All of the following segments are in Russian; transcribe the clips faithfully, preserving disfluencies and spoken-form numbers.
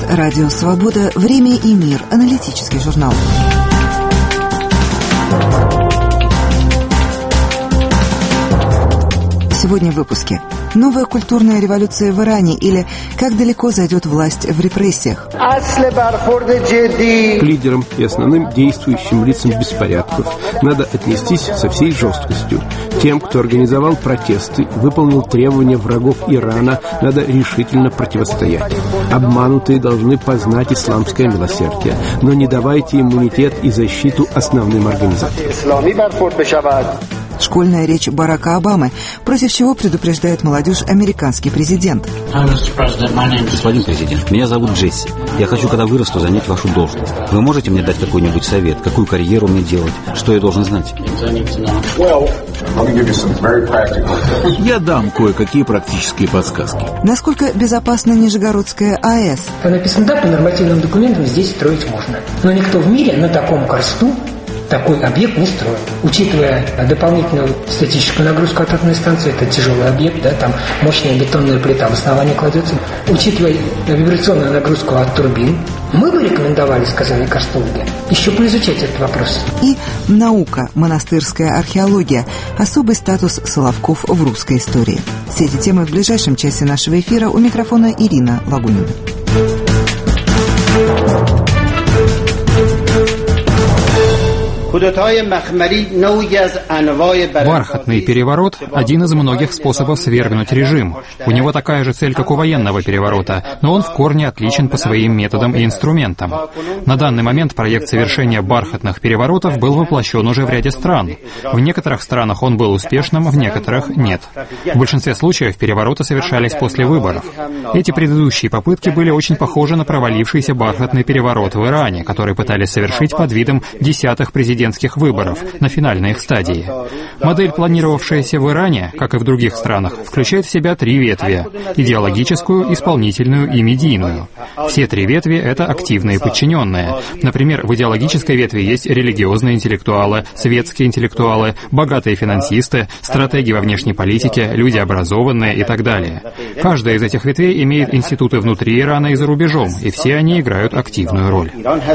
Радио «Свобода», «Время и мир», аналитический журнал. Сегодня в выпуске. Новая культурная революция в Иране или как далеко зайдет власть в репрессиях. К лидерам и основным действующим лицам беспорядков надо отнестись со всей жесткостью. Тем, кто организовал протесты, выполнил требования врагов Ирана, надо решительно противостоять. Обманутые должны познать исламское милосердие, но не давайте иммунитет и защиту основным организаторам. Школьная речь Барака Обамы, против чего предупреждает молодежь американский президент. Господин президент, меня зовут Джесси. Я хочу, когда вырасту, занять вашу должность. Вы можете мне дать какой-нибудь совет, какую карьеру мне делать, что я должен знать? Я дам кое-какие практические подсказки. Насколько безопасна Нижегородская АЭС? По написанным да, по нормативным документам здесь строить можно. Но никто в мире на таком карсту такой объект не строил. Учитывая дополнительную статическую нагрузку от атомной станции, это тяжелый объект, да, там мощная бетонная плита в основании кладется. Учитывая вибрационную нагрузку от турбин, мы бы рекомендовали, сказали карстологи, еще поизучать этот вопрос. И наука, монастырская археология, особый статус Соловков в русской истории. Все эти темы в ближайшем часе нашего эфира. У микрофона Ирина Лагунина. Бархатный переворот – один из многих способов свергнуть режим. У него такая же цель, как у военного переворота, но он в корне отличен по своим методам и инструментам. На данный момент проект совершения бархатных переворотов был воплощен уже в ряде стран. В некоторых странах он был успешным, в некоторых – нет. В большинстве случаев перевороты совершались после выборов. Эти предыдущие попытки были очень похожи на провалившийся бархатный переворот в Иране, который пытались совершить под видом десятых президентов выборов на финальной их стадии. Модель, планировавшаяся в Иране, как и в других странах, включает в себя три ветви – идеологическую, исполнительную и медийную. Все три ветви – это активные подчиненные. Например, в идеологической ветви есть религиозные интеллектуалы, светские интеллектуалы, богатые финансисты, стратеги во внешней политике, люди образованные и так далее. Каждая из этих ветвей имеет институты внутри Ирана и за рубежом, и все они играют активную роль.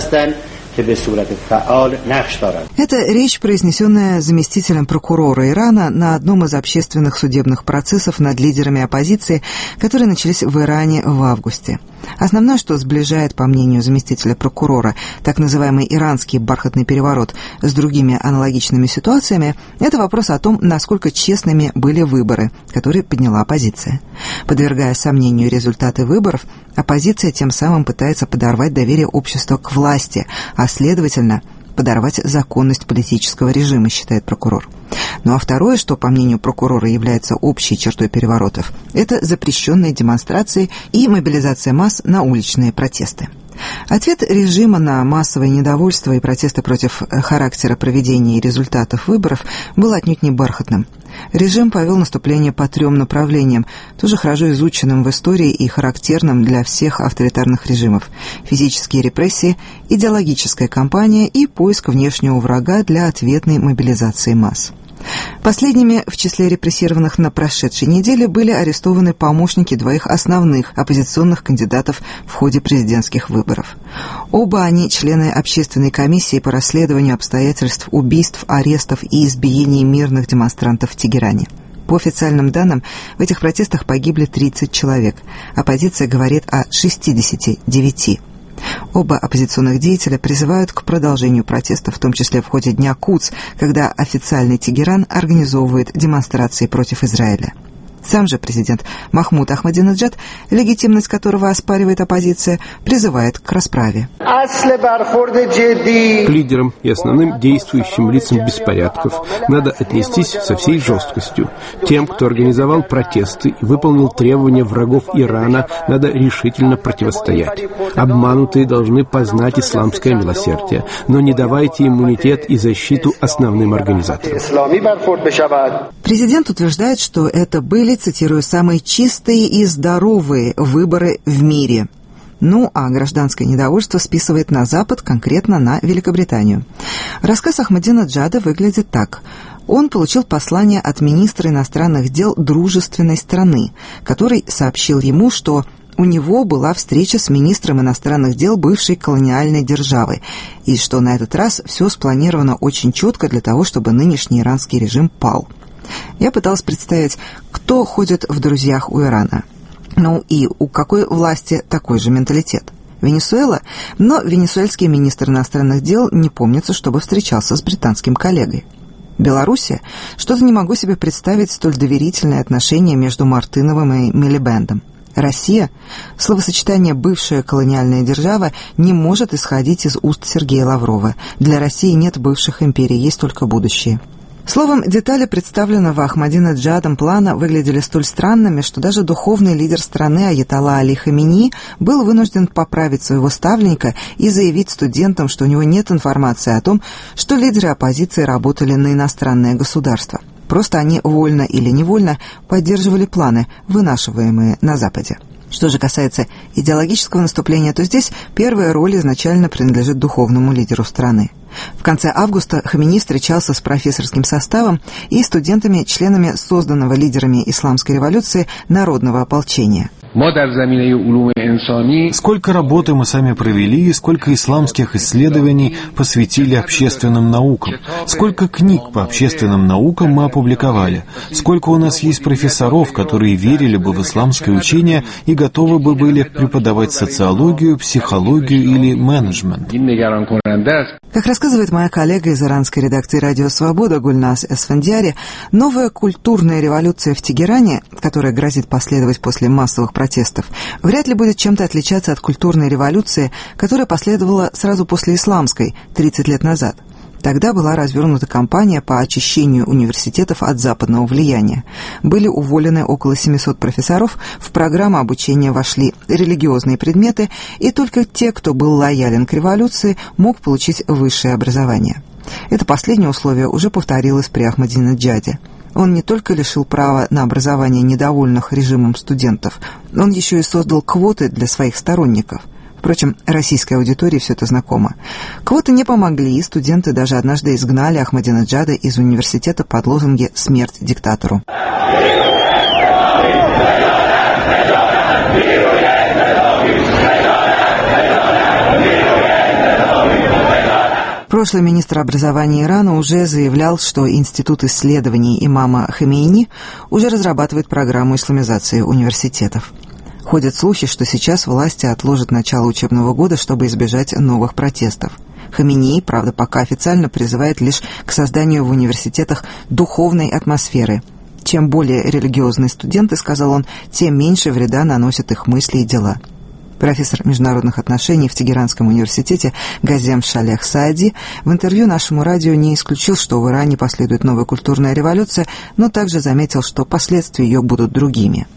Это речь, произнесенная заместителем прокурора Ирана на одном из общественных судебных процессов над лидерами оппозиции, которые начались в Иране в августе. Основное, что сближает, по мнению заместителя прокурора, так называемый иранский бархатный переворот с другими аналогичными ситуациями, это вопрос о том, насколько честными были выборы, которые подняла оппозиция. Подвергая сомнению результаты выборов, оппозиция тем самым пытается подорвать доверие общества к власти, а следовательно, подорвать законность политического режима, считает прокурор. Ну а второе, что, по мнению прокурора, является общей чертой переворотов, это запрещенные демонстрации и мобилизация масс на уличные протесты. Ответ режима на массовое недовольство и протесты против характера проведения и результатов выборов был отнюдь не бархатным. Режим повел наступление по трем направлениям, тоже хорошо изученным в истории и характерным для всех авторитарных режимов: физические репрессии, идеологическая кампания и поиск внешнего врага для ответной мобилизации масс. Последними в числе репрессированных на прошедшей неделе были арестованы помощники двоих основных оппозиционных кандидатов в ходе президентских выборов. Оба они члены общественной комиссии по расследованию обстоятельств убийств, арестов и избиений мирных демонстрантов в Тегеране. По официальным данным, в этих протестах погибли тридцать человек. Оппозиция говорит о шестидесяти девяти. Оба оппозиционных деятеля призывают к продолжению протестов, в том числе в ходе Дня Кудс, когда официальный Тегеран организовывает демонстрации против Израиля. Сам же президент Махмуд Ахмадинеджад, легитимность которого оспаривает оппозиция, призывает к расправе. К лидерам и основным действующим лицам беспорядков надо отнестись со всей жесткостью. Тем, кто организовал протесты и выполнил требования врагов Ирана, надо решительно противостоять. Обманутые должны познать исламское милосердие, но не давайте иммунитет и защиту основным организаторам. Президент утверждает, что это были, цитирую, «самые чистые и здоровые выборы в мире». Ну, а гражданское недовольство списывает на Запад, конкретно на Великобританию. Рассказ Ахмадинеджада выглядит так. Он получил послание от министра иностранных дел дружественной страны, который сообщил ему, что у него была встреча с министром иностранных дел бывшей колониальной державы, и что на этот раз все спланировано очень четко для того, чтобы нынешний иранский режим пал. Я пыталась представить, кто ходит в друзьях у Ирана. Ну и у какой власти такой же менталитет? Венесуэла? Но венесуэльский министр иностранных дел не помнится, чтобы встречался с британским коллегой. Белоруссия? Что-то не могу себе представить столь доверительное отношение между Мартыновым и Милибендом. Россия? Словосочетание «бывшая колониальная держава» не может исходить из уст Сергея Лаврова. Для России нет бывших империй, есть только будущее. Словом, детали представленного Ахмадинеджадом плана выглядели столь странными, что даже духовный лидер страны Аятолла Али Хаминеи был вынужден поправить своего ставленника и заявить студентам, что у него нет информации о том, что лидеры оппозиции работали на иностранное государство. Просто они вольно или невольно поддерживали планы, вынашиваемые на Западе. Что же касается идеологического наступления, то здесь первая роль изначально принадлежит духовному лидеру страны. В конце августа Хаминеи встречался с профессорским составом и студентами, членами созданного лидерами исламской революции народного ополчения. Сколько работы мы сами провели, сколько исламских исследований посвятили общественным наукам, сколько книг по общественным наукам мы опубликовали, сколько у нас есть профессоров, которые верили бы в исламское учение и готовы бы были преподавать социологию, психологию или менеджмент. Как рассказывает моя коллега из иранской редакции «Радио Свобода» Гульназ Эсфандиари, новая культурная революция в Тегеране, которая грозит последовать после массовых протестов, вряд ли будет чем-то отличаться от культурной революции, которая последовала сразу после исламской, тридцать лет назад. Тогда была развернута кампания по очищению университетов от западного влияния. Были уволены около семисот профессоров, в программу обучения вошли религиозные предметы, и только те, кто был лоялен к революции, мог получить высшее образование. Это последнее условие уже повторилось при Ахмадинеджаде. Он не только лишил права на образование недовольных режимом студентов, он еще и создал квоты для своих сторонников. Впрочем, российской аудитории все это знакомо. Квоты не помогли, и студенты даже однажды изгнали Ахмадинеджада из университета под лозунги «Смерть диктатору». Прошлый министр образования Ирана уже заявлял, что Институт исследований имама Хомейни уже разрабатывает программу исламизации университетов. Ходят слухи, что сейчас власти отложат начало учебного года, чтобы избежать новых протестов. Хомейни, правда, пока официально призывает лишь к созданию в университетах духовной атмосферы. Чем более религиозные студенты, сказал он, тем меньше вреда наносят их мысли и дела. Профессор международных отношений в Тегеранском университете Газем Шалех Саади в интервью нашему радио не исключил, что в Иране последует новая культурная революция, но также заметил, что последствия ее будут другими.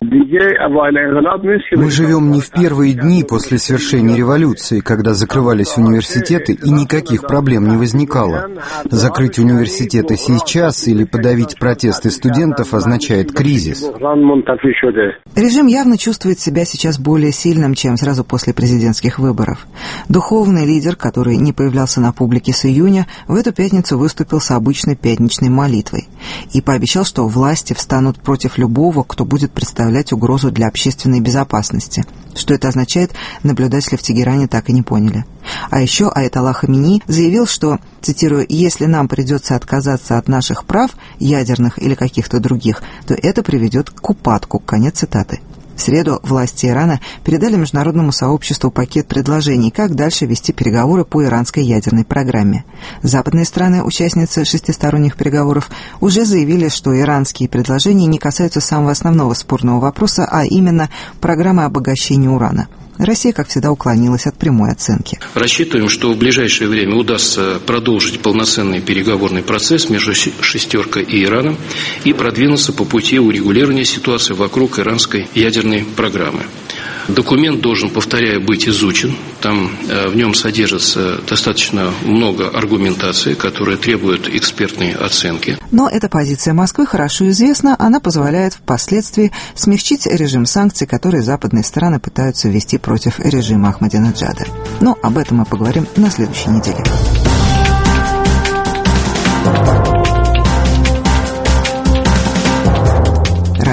Мы живем не в первые дни после свершения революции, когда закрывались университеты и никаких проблем не возникало. Закрыть университеты сейчас или подавить протесты студентов означает кризис. Режим явно чувствует себя сейчас более сильным, чем сразу после президентских выборов. Духовный лидер, который не появлялся на публике с июня, в эту пятницу выступил с обычной пятничной молитвой и пообещал, что власти встанут против любого, кто будет представлять угрозу для общественной безопасности. Что это означает, наблюдатели в Тегеране так и не поняли. А еще Аятолла Хаминеи заявил, что, цитирую, «если нам придется отказаться от наших прав, ядерных или каких-то других, то это приведет к упадку». Конец цитаты. В среду власти Ирана передали международному сообществу пакет предложений, как дальше вести переговоры по иранской ядерной программе. Западные страны, участницы шестисторонних переговоров, уже заявили, что иранские предложения не касаются самого основного спорного вопроса, а именно программы обогащения урана. Россия, как всегда, уклонилась от прямой оценки. Рассчитываем, что в ближайшее время удастся продолжить полноценный переговорный процесс между «шестеркой» и Ираном и продвинуться по пути урегулирования ситуации вокруг иранской ядерной программы. Документ должен, повторяю, быть изучен. Там в нем содержится достаточно много аргументации, которые требуют экспертной оценки. Но эта позиция Москвы хорошо известна. Она позволяет впоследствии смягчить режим санкций, которые западные страны пытаются ввести против режима Ахмадинеджада. Но об этом мы поговорим на следующей неделе.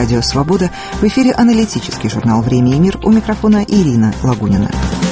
Радио «Свобода». В эфире аналитический журнал «Время и мир». У микрофона Ирина Лагунина.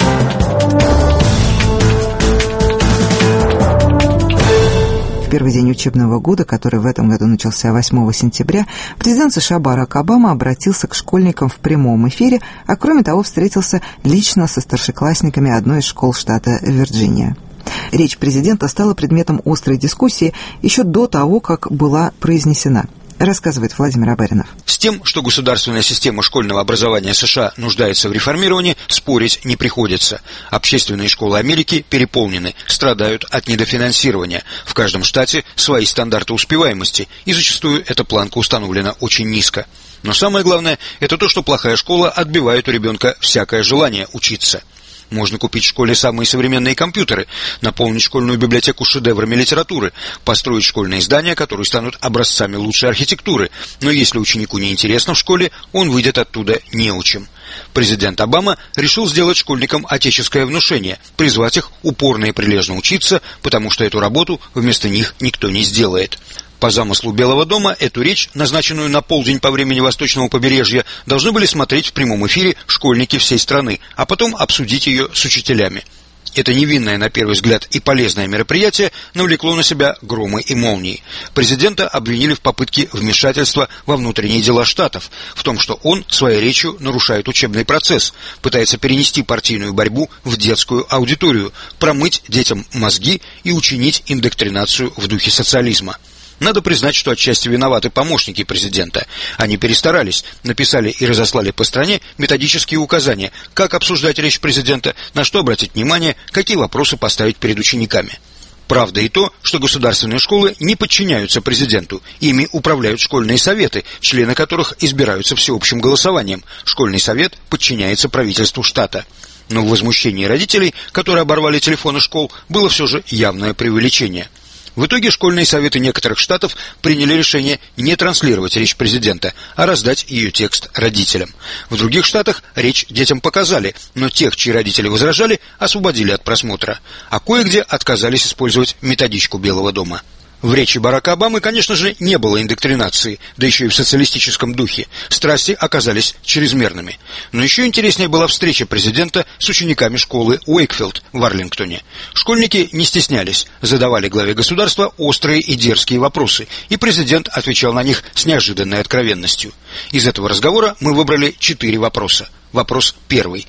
В первый день учебного года, который в этом году начался восьмого сентября, президент США Барак Обама обратился к школьникам в прямом эфире, а кроме того встретился лично со старшеклассниками одной из школ штата Вирджиния. Речь президента стала предметом острой дискуссии еще до того, как была произнесена. Рассказывает Владимир Абаринов. С тем, что государственная система школьного образования США нуждается в реформировании, спорить не приходится. Общественные школы Америки переполнены, страдают от недофинансирования. В каждом штате свои стандарты успеваемости, и зачастую эта планка установлена очень низко. Но самое главное, это то, что плохая школа отбивает у ребенка всякое желание учиться. Можно купить в школе самые современные компьютеры, наполнить школьную библиотеку шедеврами литературы, построить школьные здания, которые станут образцами лучшей архитектуры. Но если ученику не интересно в школе, он выйдет оттуда неучим. Президент Обама решил сделать школьникам отеческое внушение, призвать их упорно и прилежно учиться, потому что эту работу вместо них никто не сделает. По замыслу Белого дома, эту речь, назначенную на полдень по времени Восточного побережья, должны были смотреть в прямом эфире школьники всей страны, а потом обсудить ее с учителями. Это невинное, на первый взгляд, и полезное мероприятие навлекло на себя громы и молнии. Президента обвинили в попытке вмешательства во внутренние дела штатов, в том, что он своей речью нарушает учебный процесс, пытается перенести партийную борьбу в детскую аудиторию, промыть детям мозги и учинить индоктринацию в духе социализма. Надо признать, что отчасти виноваты помощники президента. Они перестарались, написали и разослали по стране методические указания, как обсуждать речь президента, на что обратить внимание, какие вопросы поставить перед учениками. Правда и то, что государственные школы не подчиняются президенту, ими управляют школьные советы, члены которых избираются всеобщим голосованием. Школьный совет подчиняется правительству штата. Но в возмущении родителей, которые оборвали телефоны школ, было все же явное преувеличение. В итоге школьные советы некоторых штатов приняли решение не транслировать речь президента, а раздать ее текст родителям. В других штатах речь детям показали, но тех, чьи родители возражали, освободили от просмотра. А кое-где отказались использовать методичку Белого дома. В речи Барака Обамы, конечно же, не было индоктринации, да еще и в социалистическом духе. Страсти оказались чрезмерными. Но еще интереснее была встреча президента с учениками школы Уэйкфилд в Арлингтоне. Школьники не стеснялись, задавали главе государства острые и дерзкие вопросы, и президент отвечал на них с неожиданной откровенностью. Из этого разговора мы выбрали четыре вопроса. Вопрос первый.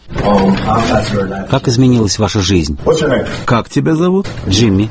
Как изменилась ваша жизнь? Как тебя зовут? Джимми.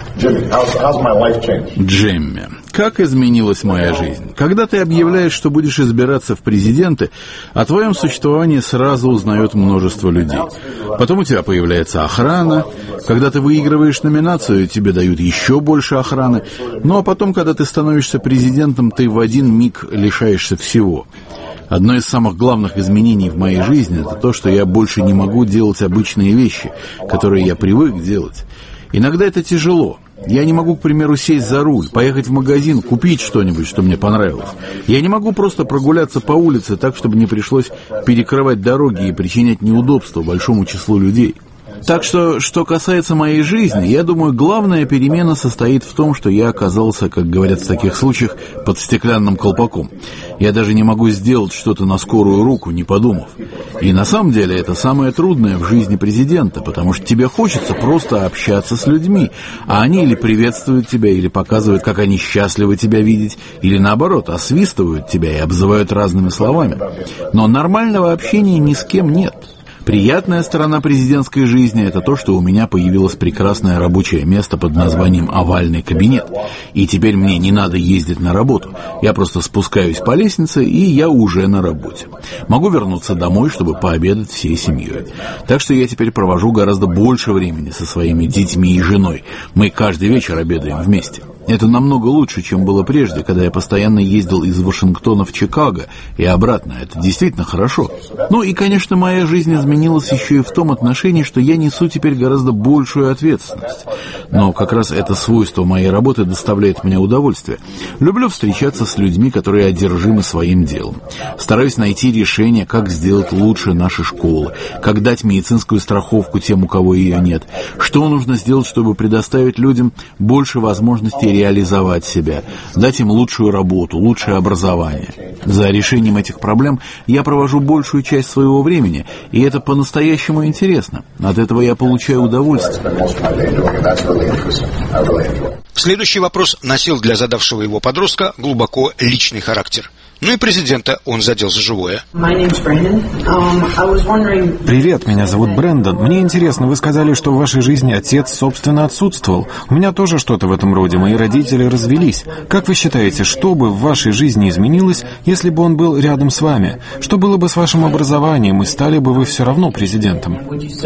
Джимми. Как изменилась моя жизнь? Когда ты объявляешь, что будешь избираться в президенты, о твоем существовании сразу узнает множество людей. Потом у тебя появляется охрана. Когда ты выигрываешь номинацию, тебе дают еще больше охраны. Ну а потом, когда ты становишься президентом, ты в один миг лишаешься всего. Одно из самых главных изменений в моей жизни – это то, что я больше не могу делать обычные вещи, которые я привык делать. Иногда это тяжело. Я не могу, к примеру, сесть за руль, поехать в магазин, купить что-нибудь, что мне понравилось. Я не могу просто прогуляться по улице так, чтобы не пришлось перекрывать дороги и причинять неудобства большому числу людей. Так что, что касается моей жизни, я думаю, главная перемена состоит в том, что я оказался, как говорят в таких случаях, под стеклянным колпаком. Я даже не могу сделать что-то на скорую руку, не подумав. И на самом деле это самое трудное в жизни президента, потому что тебе хочется просто общаться с людьми, а они или приветствуют тебя, или показывают, как они счастливы тебя видеть, или наоборот, освистывают тебя и обзывают разными словами. Но нормального общения ни с кем нет. Приятная сторона президентской жизни – это то, что у меня появилось прекрасное рабочее место под названием «Овальный кабинет». И теперь мне не надо ездить на работу. Я просто спускаюсь по лестнице, и я уже на работе. Могу вернуться домой, чтобы пообедать всей семьей. Так что я теперь провожу гораздо больше времени со своими детьми и женой. Мы каждый вечер обедаем вместе. Это намного лучше, чем было прежде, когда я постоянно ездил из Вашингтона в Чикаго и обратно. Это действительно хорошо. Ну и, конечно, моя жизнь изменилась еще и в том отношении, что я несу теперь гораздо большую ответственность. Но как раз это свойство моей работы доставляет мне удовольствие. Люблю встречаться с людьми, которые одержимы своим делом. Стараюсь найти решение, как сделать лучше наши школы, как дать медицинскую страховку тем, у кого ее нет, что нужно сделать, чтобы предоставить людям больше возможностей реализовать себя, дать им лучшую работу, лучшее образование. За решением этих проблем я провожу большую часть своего времени, и это по-настоящему интересно. От этого я получаю удовольствие. Следующий вопрос носил для задавшего его подростка глубоко личный характер. Ну и президента он задел за живое. Привет, меня зовут Брэндон. Мне интересно, вы сказали, что в вашей жизни отец, собственно, отсутствовал. У меня тоже что-то в этом роде. Мои родители развелись. Как вы считаете, что бы в вашей жизни изменилось, если бы он был рядом с вами? Что было бы с вашим образованием, и стали бы вы все равно президентом?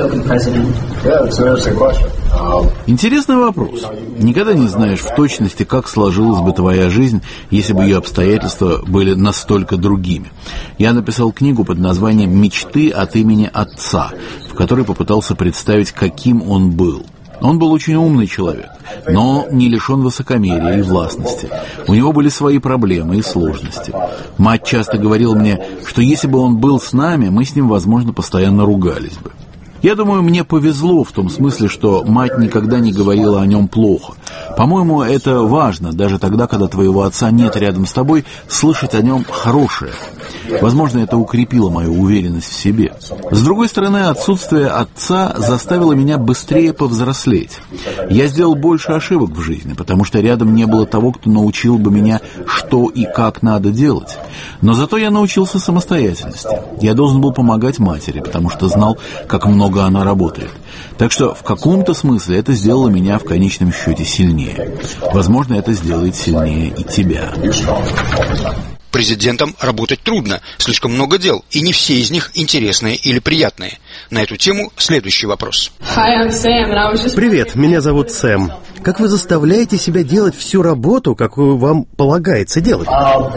Интересный вопрос. Никогда не знаешь в точности, как сложилась бы твоя жизнь, если бы ее обстоятельства были настолько другими. Я написал книгу под названием «Мечты от имени отца», в которой попытался представить, каким он был. Он был очень умный человек, но не лишен высокомерия и властности. У него были свои проблемы и сложности. Мать часто говорила мне, что если бы он был с нами, мы с ним, возможно, постоянно ругались бы. Я думаю, мне повезло в том смысле, что мать никогда не говорила о нем плохо. По-моему, это важно, даже тогда, когда твоего отца нет рядом с тобой, слышать о нем хорошее. Возможно, это укрепило мою уверенность в себе. С другой стороны, отсутствие отца заставило меня быстрее повзрослеть. Я сделал больше ошибок в жизни, потому что рядом не было того, кто научил бы меня, что и как надо делать. Но зато я научился самостоятельности. Я должен был помогать матери, потому что знал, как много она работает. Так что в каком-то смысле это сделало меня в конечном счете сильнее. Возможно, это сделает сильнее и тебя. Президентам работать трудно, слишком много дел, и не все из них интересные или приятные. На эту тему следующий вопрос. Привет, меня зовут Сэм. Как вы заставляете себя делать всю работу, какую вам полагается делать?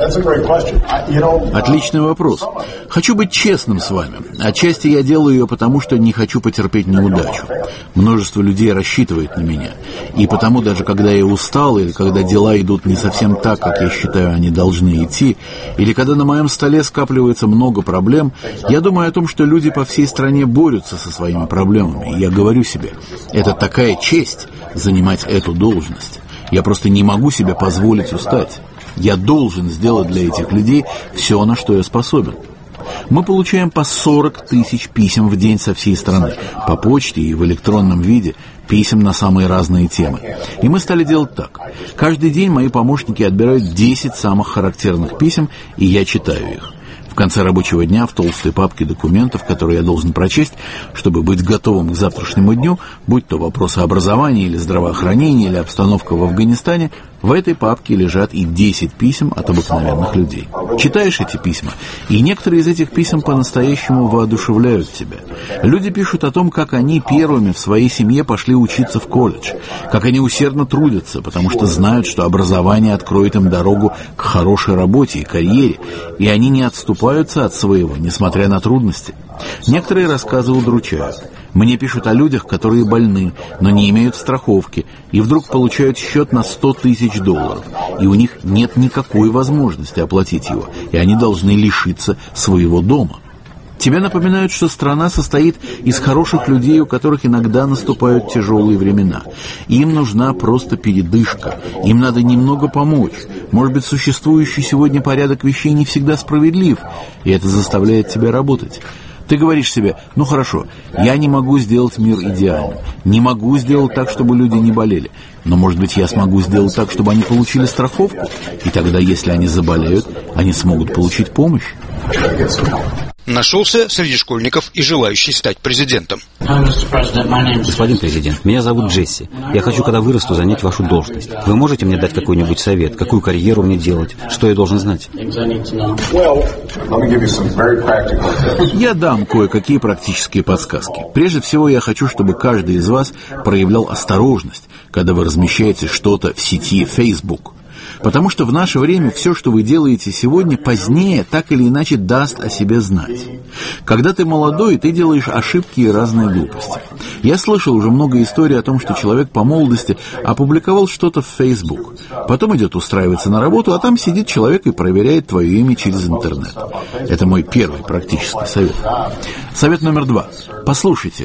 Отличный вопрос. Хочу быть честным с вами. Отчасти я делаю ее потому, что не хочу потерпеть неудачу. Множество людей рассчитывает на меня. И потому даже когда я устал, или когда дела идут не совсем так, как я считаю, они должны идти, или когда на моем столе скапливается много проблем, я думаю о том, что люди по всей стране борются со своими проблемами. И я говорю себе, это такая честь занимать эту должность. Я просто не могу себе позволить устать. Я должен сделать для этих людей все, на что я способен. Мы получаем по сорок тысяч писем в день со всей страны, по почте и в электронном виде, писем на самые разные темы. И мы стали делать так. Каждый день мои помощники отбирают десять самых характерных писем, и я читаю их. В конце рабочего дня в толстой папке документов, которые я должен прочесть, чтобы быть готовым к завтрашнему дню, будь то вопросы образования или здравоохранения, или обстановка в Афганистане, в этой папке лежат и десять писем от обыкновенных людей. Читаешь эти письма, и некоторые из этих писем по-настоящему воодушевляют тебя. Люди пишут о том, как они первыми в своей семье пошли учиться в колледж, как они усердно трудятся, потому что знают, что образование откроет им дорогу к хорошей работе и карьере, и они не отступаются от своего, несмотря на трудности. Некоторые рассказы удручают. Мне пишут о людях, которые больны, но не имеют страховки, и вдруг получают счет на сто тысяч долларов, и у них нет никакой возможности оплатить его, и они должны лишиться своего дома. Тебе напоминают, что страна состоит из хороших людей, у которых иногда наступают тяжелые времена. Им нужна просто передышка, им надо немного помочь. Может быть, существующий сегодня порядок вещей не всегда справедлив, и это заставляет тебя работать. Ты говоришь себе, ну хорошо, я не могу сделать мир идеальным, не могу сделать так, чтобы люди не болели, но, может быть, я смогу сделать так, чтобы они получили страховку, и тогда, если они заболеют, они смогут получить помощь. Нашелся среди школьников и желающий стать президентом. Господин президент, меня зовут Джесси. Я хочу, когда вырасту, занять вашу должность. Вы можете мне дать какой-нибудь совет, какую карьеру мне делать, что я должен знать? Я дам кое-какие практические подсказки. Прежде всего, я хочу, чтобы каждый из вас проявлял осторожность, когда вы размещаете что-то в сети Facebook. Потому что в наше время все, что вы делаете сегодня, позднее так или иначе даст о себе знать. Когда ты молодой, ты делаешь ошибки и разные глупости. Я слышал уже много историй о том, что человек по молодости опубликовал что-то в Facebook. Потом идет устраиваться на работу, а там сидит человек и проверяет твое имя через интернет. Это мой первый практический совет. Совет номер два. Послушайте.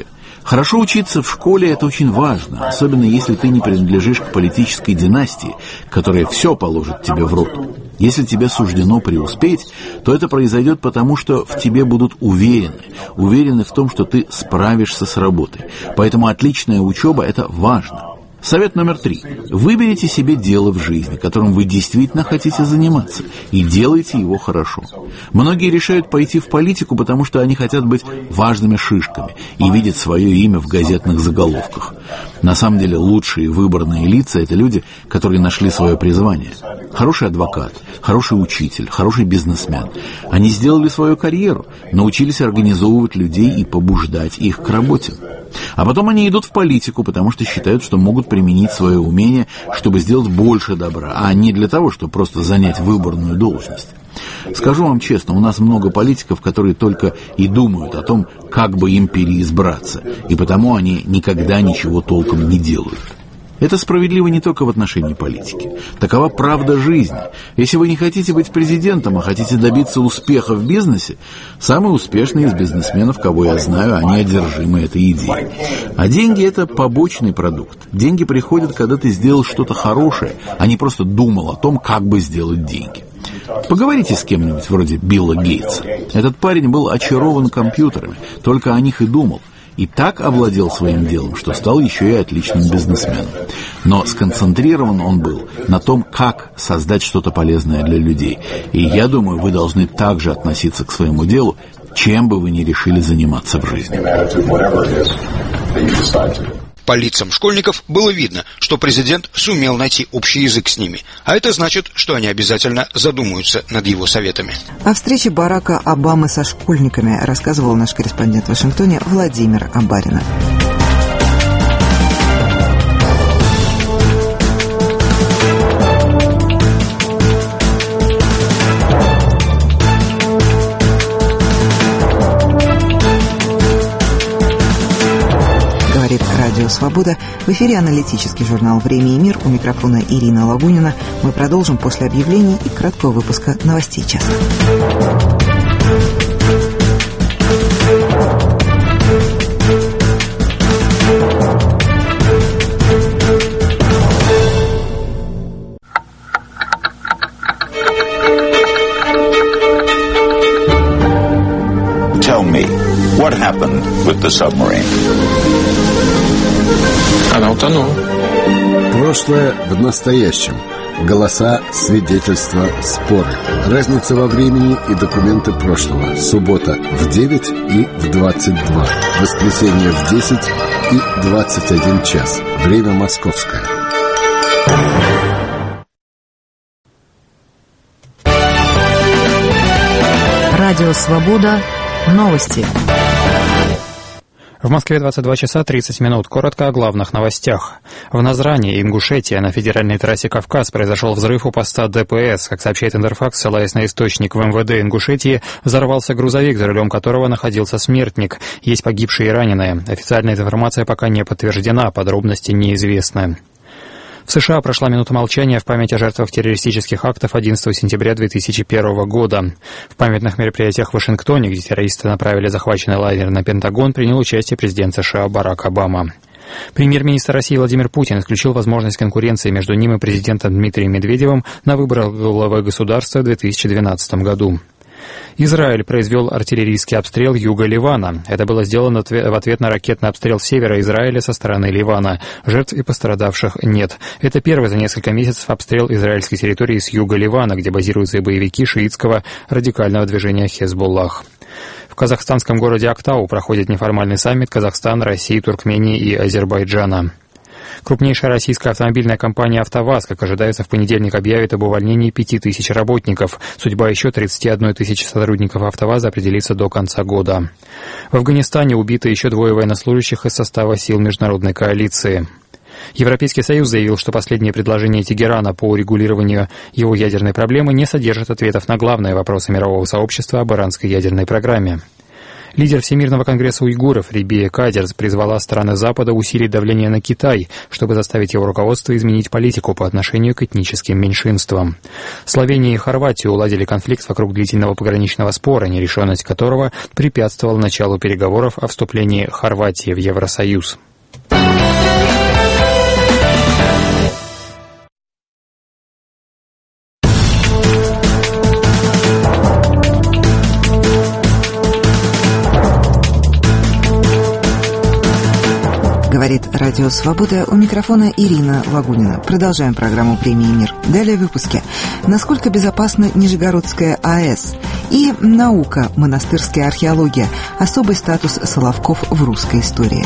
Хорошо учиться в школе – это очень важно, особенно если ты не принадлежишь к политической династии, которая все положит тебе в рот. Если тебе суждено преуспеть, то это произойдет потому, что в тебе будут уверены, уверены в том, что ты справишься с работой. Поэтому отличная учеба – это важно. Совет номер три. Выберите себе дело в жизни, которым вы действительно хотите заниматься, и делайте его хорошо. Многие решают пойти в политику, потому что они хотят быть важными шишками и видят свое имя в газетных заголовках. На самом деле лучшие выборные лица – это люди, которые нашли свое призвание. Хороший адвокат, хороший учитель, хороший бизнесмен. Они сделали свою карьеру, научились организовывать людей и побуждать их к работе. А потом они идут в политику, потому что считают, что могут применить свое умение, чтобы сделать больше добра, а не для того, чтобы просто занять выборную должность. Скажу вам честно, у нас много политиков, которые только и думают о том, как бы им переизбраться, и потому они никогда ничего толком не делают. Это справедливо не только в отношении политики. Такова правда жизни. Если вы не хотите быть президентом, а хотите добиться успеха в бизнесе, самые успешные из бизнесменов, кого я знаю, они одержимы этой идеей. А деньги – это побочный продукт. Деньги приходят, когда ты сделал что-то хорошее, а не просто думал о том, как бы сделать деньги. Поговорите с кем-нибудь вроде Билла Гейтса. Этот парень был очарован компьютерами, только о них и думал. И так овладел своим делом, что стал еще и отличным бизнесменом. Но сконцентрирован он был на том, как создать что-то полезное для людей. И я думаю, вы должны также относиться к своему делу, чем бы вы ни решили заниматься в жизни. По лицам школьников было видно, что президент сумел найти общий язык с ними, а это значит, что они обязательно задумаются над его советами. О встрече Барака Обамы со школьниками рассказывал наш корреспондент в Вашингтоне Владимир Абаринов. Радио «Свобода». В эфире аналитический журнал «Время и мир». У микрофона Ирина Лагунина. Мы продолжим после объявлений и краткого выпуска новостей часа. Tell me, what happened with the submarine? Она утонула. Прошлое в настоящем. Голоса, свидетельства, споры. Разница во времени и документы прошлого. Суббота в девять и в двадцать два. Воскресенье в десять и двадцать один час. Время московское. Радио «Свобода». Новости. В Москве двадцать два часа тридцать минут. Коротко о главных новостях. В Назране и Ингушетии на федеральной трассе Кавказ произошел взрыв у поста ДПС. Как сообщает Интерфакс, ссылаясь на источник в эм вэ дэ Ингушетии, взорвался грузовик, за рулем которого находился смертник. Есть погибшие и раненые. Официальная информация пока не подтверждена, подробности неизвестны. В США прошла минута молчания в память о жертвах террористических актов одиннадцатого сентября две тысячи первого года. В памятных мероприятиях в Вашингтоне, где террористы направили захваченный лайнер на Пентагон, принял участие президент США Барак Обама. Премьер-министр России Владимир Путин исключил возможность конкуренции между ним и президентом Дмитрием Медведевым на выборах главы государства в две тысячи двенадцатом году. Израиль произвел артиллерийский обстрел юга Ливана. Это было сделано в ответ на ракетный обстрел севера Израиля со стороны Ливана. Жертв и пострадавших нет. Это первый за несколько месяцев обстрел израильской территории с юга Ливана, где базируются боевики шиитского радикального движения Хезболлах. В казахстанском городе Актау проходит неформальный саммит Казахстана, России, Туркмении и Азербайджана. Крупнейшая российская автомобильная компания «АвтоВАЗ», как ожидается, в понедельник объявит об увольнении пяти тысяч работников. Судьба еще тридцати одной тысячи сотрудников «АвтоВАЗа» определится до конца года. В Афганистане убиты еще двое военнослужащих из состава сил международной коалиции. Европейский Союз заявил, что последние предложения Тегерана по урегулированию его ядерной проблемы не содержат ответов на главные вопросы мирового сообщества об иранской ядерной программе. Лидер Всемирного конгресса уйгуров Рибия Кадерс призвала страны Запада усилить давление на Китай, чтобы заставить его руководство изменить политику по отношению к этническим меньшинствам. Словения и Хорватия уладили конфликт вокруг длительного пограничного спора, нерешенность которого препятствовала началу переговоров о вступлении Хорватии в Евросоюз. Говорит Радио Свобода, у микрофона Ирина Лагунина. Продолжаем программу премии «Мир». Далее в выпуске. Насколько безопасна Нижегородская АЭС? И наука, монастырская археология. Особый статус Соловков в русской истории.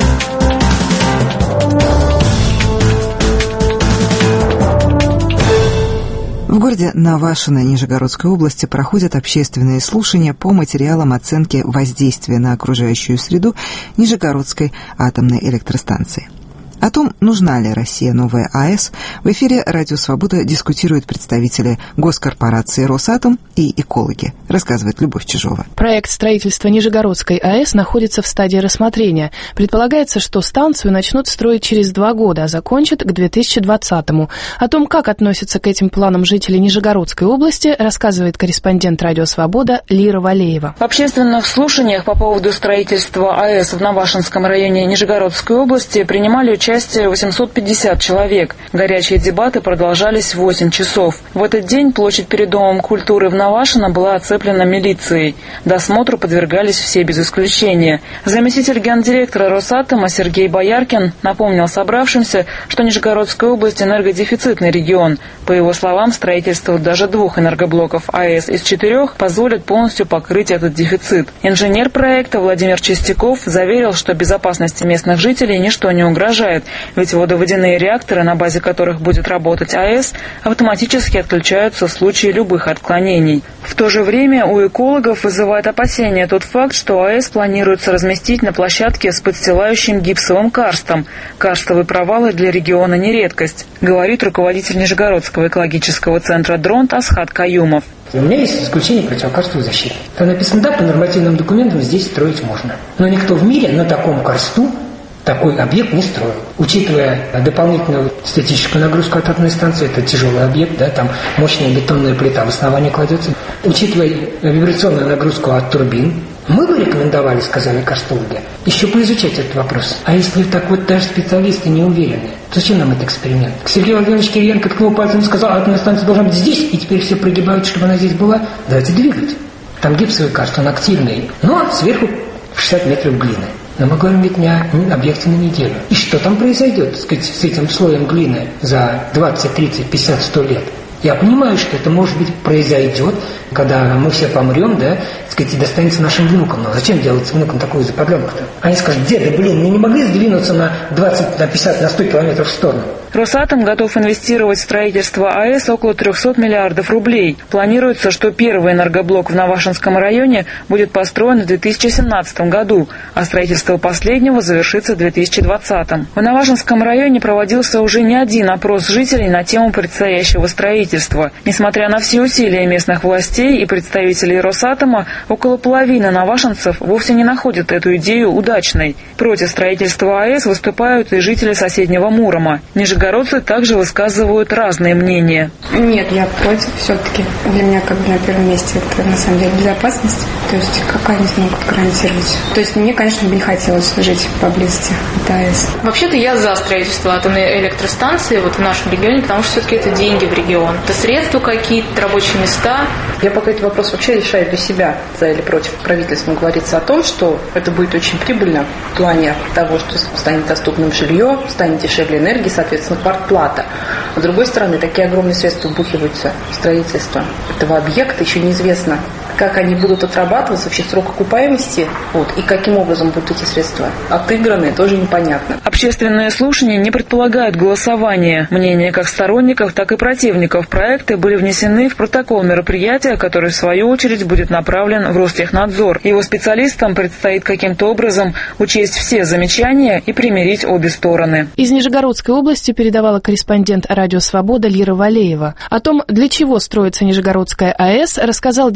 В городе Навашино Нижегородской области проходят общественные слушания по материалам оценки воздействия на окружающую среду Нижегородской атомной электростанции. О том, нужна ли России новая АЭС, в эфире «Радио Свобода» дискутируют представители госкорпорации «Росатом» и экологи, рассказывает Любовь Чижова. Проект строительства Нижегородской АЭС находится в стадии рассмотрения. Предполагается, что станцию начнут строить через два года, а закончат к две тысячи двадцатому. О том, как относятся к этим планам жители Нижегородской области, рассказывает корреспондент «Радио Свобода» Лира Валеева. В общественных слушаниях по поводу строительства АЭС в Навашинском районе Нижегородской области принимали участие восемьсот пятьдесят человек. Горячие дебаты продолжались восемь часов. В этот день площадь перед Домом культуры в Навашино была оцеплена милицией. Досмотру подвергались все без исключения. Заместитель гендиректора Росатома Сергей Бояркин напомнил собравшимся, что Нижегородская область энергодефицитный регион. По его словам, строительство даже двух энергоблоков АЭС из четырех позволит полностью покрыть этот дефицит. Инженер проекта Владимир Чистяков заверил, что безопасности местных жителей ничто не угрожает, ведь водоводяные реакторы, на базе которых будет работать АЭС, автоматически отключаются в случае любых отклонений. В то же время у экологов вызывает опасения тот факт, что АЭС планируется разместить на площадке с подстилающим гипсовым карстом. Карстовые провалы для региона не редкость, говорит руководитель Нижегородского экологического центра «Дронт» Асхат Каюмов. У меня есть исключение противокарстовой защиты. Там написано, да, по нормативным документам здесь строить можно. Но никто в мире на таком карсту такой объект не строил. Учитывая дополнительную статическую нагрузку от атомной станции, это тяжелый объект, да, там мощная бетонная плита в основании кладется. Учитывая вибрационную нагрузку от турбин, мы бы рекомендовали, сказали карстологи, еще поизучать этот вопрос. А если так вот даже специалисты не уверены, зачем нам этот эксперимент? Сергей Владимирович Кириенко ткнул пальцем и сказал, атомная станция должна быть здесь, и теперь все прогибают, чтобы она здесь была. Давайте двигать. Там гипсовый карст, он активный, но сверху шестьдесят метров глины. Но мы говорим ведь не о объекте на неделю. И что там произойдет, так сказать, с этим слоем глины за двадцать, тридцать, пятьдесят, сто лет? Я понимаю, что это, может быть, произойдет, когда мы все помрем, да, так сказать, и достанется нашим внукам. Но зачем делать с внуком такую заподлёнку-то? Они скажут, деда, блин, мы не могли сдвинуться на двадцать, на пятьдесят, на сто километров в сторону. Росатом готов инвестировать в строительство АЭС около трехсот миллиардов рублей. Планируется, что первый энергоблок в Навашинском районе будет построен в две тысячи семнадцатом году, а строительство последнего завершится в две тысячи двадцатом. В Навашинском районе проводился уже не один опрос жителей на тему предстоящего строительства. Несмотря на все усилия местных властей и представителей Росатома, около половины навашинцев вовсе не находят эту идею удачной. Против строительства АЭС выступают и жители соседнего Мурома. Нижегородцы также высказывают разные мнения. Нет, я против все-таки. Для меня как бы на первом месте это на самом деле безопасность. То есть как они смогут гарантировать. То есть мне, конечно, бы не хотелось жить поблизости от АЭС. Вообще-то я за строительство атомной электростанции вот в нашем регионе, потому что все-таки это деньги в регион. Это средства какие-то, рабочие места. Я пока этот вопрос вообще решаю для себя, за или против. Правительством говорится о том, что это будет очень прибыльно в плане того, что станет доступным жилье, станет дешевле энергии, соответственно, квартплата. А с другой стороны, такие огромные средства вбухиваются в строительство этого объекта. Еще неизвестно, как они будут отрабатываться, вообще срок окупаемости, вот, и каким образом будут эти средства отыграны, тоже непонятно. Общественные слушания не предполагают голосования. Мнения как сторонников, так и противников проекта были внесены в протокол мероприятия, который, в свою очередь, будет направлен в Ростехнадзор. Его специалистам предстоит каким-то образом учесть все замечания и примирить обе стороны. Из Нижегородской области передавала корреспондент «Радио Свобода» Лира Валеева. О том, для чего строится Нижегородская АЭС, рассказал директор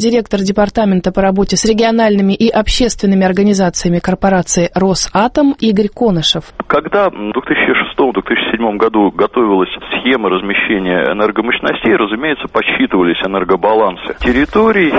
департамента по работе с региональными и общественными организациями корпорации «Росатом» Игорь Конышев. Когда в две тысячи шестом — две тысячи седьмом году готовилась схема размещения энергомощностей, разумеется, подсчитывались энергобалансы территорий,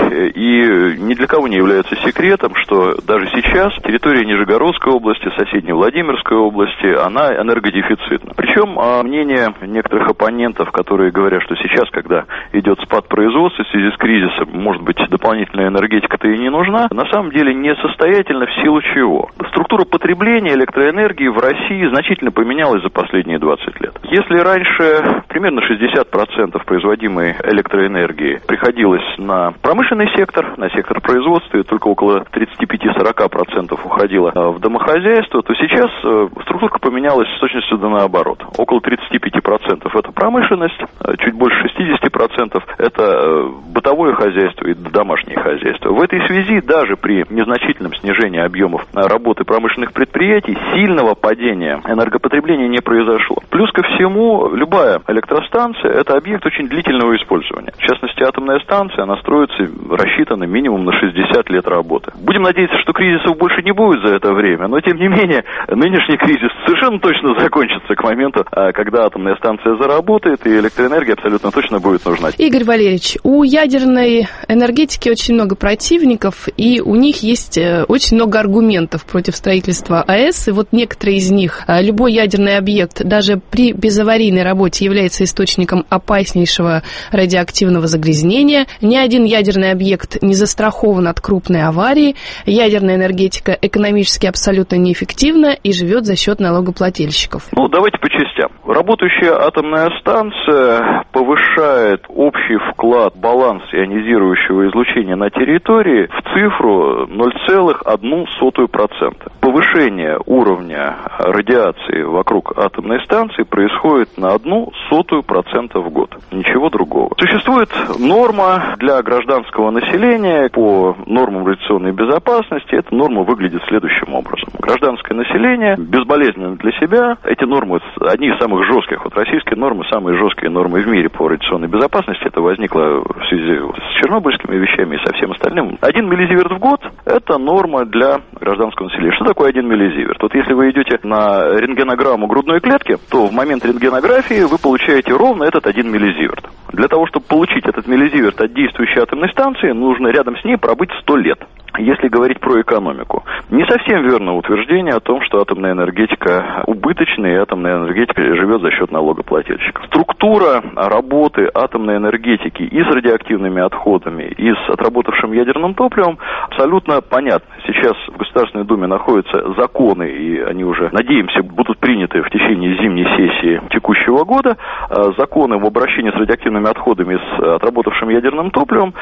и ни для кого не является секретом, что даже сейчас территория Нижегородской области, соседней Владимирской области, она энергодефицитна. Причем мнение некоторых оппонентов, которые говорят, что сейчас, когда идет спад производства в связи с кризисом, может быть, дополнительная энергетика-то и не нужна, на самом деле несостоятельно в силу чего? Структура потребления электроэнергии в России значительно поменялась за последние двадцать лет. Если раньше примерно шестьдесят процентов производимой электроэнергии приходилось на промышленный сектор, на сектор производства, и только около тридцать пять - сорок процентов уходило в домохозяйство, то сейчас структура поменялась с точностью до наоборот. Около тридцать пять процентов это промышленность, чуть больше шестьдесят процентов это бытовое хозяйство и домашнее хозяйство. В этой связи даже при незначительном снижении объемов работы промышленных предприятий сильного падения энергопотребления не произошло. Плюс ко всему, любая электростанция – это объект очень длительного использования. В частности, атомная станция, она строится, рассчитана минимум на шестьдесят лет работы. Будем надеяться, что кризисов больше не будет за это время, но тем не менее, нынешний кризис совершенно точно закончится к моменту, когда атомная станция заработает, и электроэнергия абсолютно точно будет нужна. Игорь Валерьевич, у ядерной энергетики очень много противников, и у них есть очень много аргументов против строительства АЭС, и вот некоторые из них, любой ядерный объект, даже при безаварийной работе является источником опаснейшего радиоактивного загрязнения, ни один ядерный объект не застрахован от крупной аварии, ядерная энергетика экономически абсолютно неэффективна и живет за счет налогоплательщиков. Ну, давайте по частям. Работающая атомная станция повышает общий вклад, баланс ионизирующего излучения на территории в цифру ноль целых одну сотую процента. Повышение уровня радиации вокруг атомной станции происходит на одну сотую процента в год. Ничего другого. Существует норма для гражданского населения по нормам радиационной безопасности. Эта норма выглядит следующим образом. Гражданское население безболезненно для себя. Эти нормы одни из самых жестких. Вот российские нормы самые жесткие нормы в мире по радиационной безопасности. Это возникло в связи с чернобыльскими вещами и со всем остальным. Один миллизиверт в год – это норма для гражданского населения. Что такое один миллизиверт? Вот если вы идете на рентгенограмму грудной клетки, то в момент рентгенографии вы получаете ровно этот один миллизиверт. Для того, чтобы получить этот миллизиверт от действующей атомной станции, нужно рядом с ней пробыть сто лет. Если говорить про экономику. Не совсем верно утверждение о том, что атомная энергетика убыточная, и атомная энергетика живет за счет налогоплательщиков. Структура работы атомной энергетики и с радиоактивными отходами, и с отработавшим ядерным топливом абсолютно понятна. Сейчас в Государственной Думе находятся законы, и они уже, надеемся, будут приняты в течение зимней сессии текущего года. Законы в обращении с радиоактивными отходами, с отработавшим ядерным топливом,